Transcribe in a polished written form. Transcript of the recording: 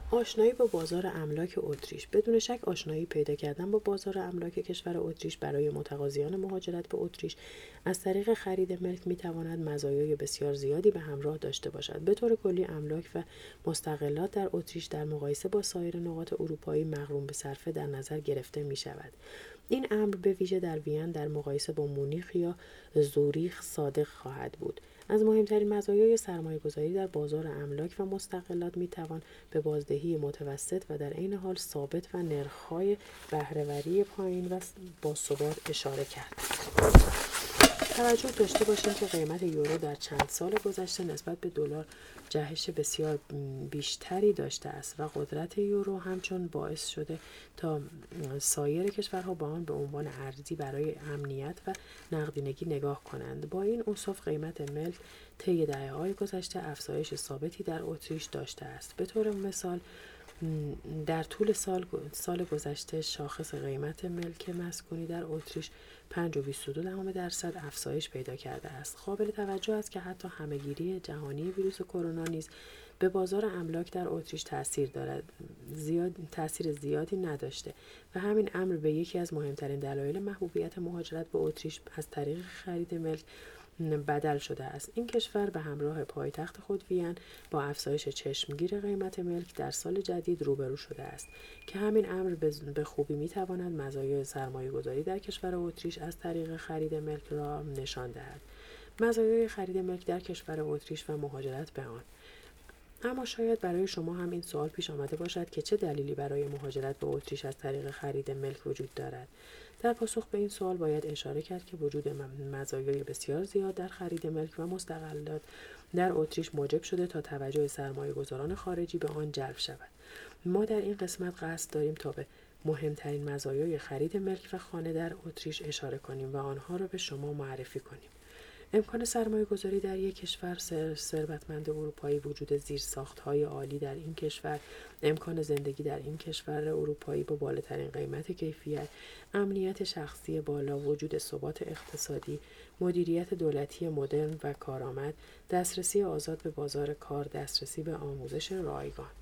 آشنایی با بازار املاک اتریش. بدون شک آشنایی پیدا کردن با بازار املاک کشور اتریش برای متقاضیان مهاجرت به اتریش از طریق خرید ملک میتواند مزایای بسیار زیادی به همراه داشته باشد. به طور کلی املاک و مستغلات در اتریش در مقایسه با سایر نقاط اروپایی مغروم به صرفه در نظر گرفته می شود. این امر به ویژه در وین در مقایسه با مونیخ یا زوریخ صادق خواهد بود. از مهمترین مزایای سرمایه‌گذاری در بازار املاک و مستغلات میتوان به بازدهی متوسط و در عین حال ثابت و نرخ‌های بهره‌وری پایین و باثبات اشاره کرد. توجه داشته باشید که قیمت یورو در چند سال گذشته نسبت به دلار جهش بسیار بیشتری داشته است و قدرت یورو همچون باعث شده تا سایر کشورها با آن به عنوان ارزی برای امنیت و نقدینگی نگاه کنند. با این اوصاف قیمت ملک طی دهه‌های گذشته افزایش ثابتی در اتریش داشته است. به طور مثال در طول سال گذشته شاخص قیمت ملک مسکونی در اتریش 5.22% افزایش پیدا کرده است. قابل توجه است که حتی همه‌گیری جهانی ویروس کرونا نیز به بازار املاک در اتریش تأثیر زیادی نداشته و همین امر به یکی از مهمترین دلایل محبوبیت مهاجرت به اتریش از طریق خرید ملک بدل شده است. این کشور به همراه پایتخت خود وین با افزایش چشمگیر قیمت ملک در سال جدید روبرو شده است که همین امر به خوبی میتواند مزایای سرمایه‌گذاری در کشور اتریش از طریق خرید ملک را نشان دهد. مزایای خرید ملک در کشور اتریش و مهاجرت به آن. اما شاید برای شما هم این سوال پیش آمده باشد که چه دلیلی برای مهاجرت به اتریش از طریق خرید ملک وجود دارد. در پاسخ به این سوال باید اشاره کرد که وجود مزایای بسیار زیاد در خرید ملک و مستغلات در اتریش موجب شده تا توجه سرمایه‌گذاران خارجی به آن جلب شود. ما در این قسمت قصد داریم تا به مهمترین مزایای خرید ملک و خانه در اتریش اشاره کنیم و آنها را به شما معرفی کنیم. امکان سرمایه‌گذاری در یک کشور ثروتمند اروپایی، وجود زیرساخت‌های عالی در این کشور، امکان زندگی در این کشور اروپایی با بالاترین قیمت کیفیت، امنیت شخصی بالا، وجود ثبات اقتصادی، مدیریت دولتی مدرن و کارآمد، دسترسی آزاد به بازار کار، دسترسی به آموزش رایگان.